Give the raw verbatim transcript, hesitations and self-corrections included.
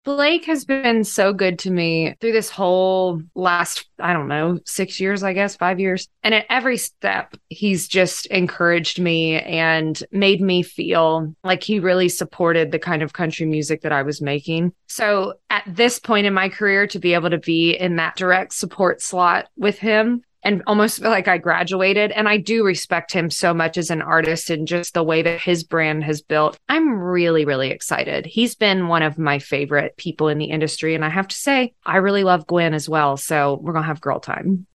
Blake has been so good to me through this whole last, I don't know, six years, I guess, five years. And at every step, he's just encouraged me and made me feel like he really supported the kind of country music that I was making. So at this point in my career, to be able to be in that direct support slot with him and almost feel like I graduated. And I do respect him so much as an artist and just the way that his brand has built. I'm really, really excited. He's been one of my favorite people in the industry. And I have to say, I really love Gwen as well. So we're going to have girl time.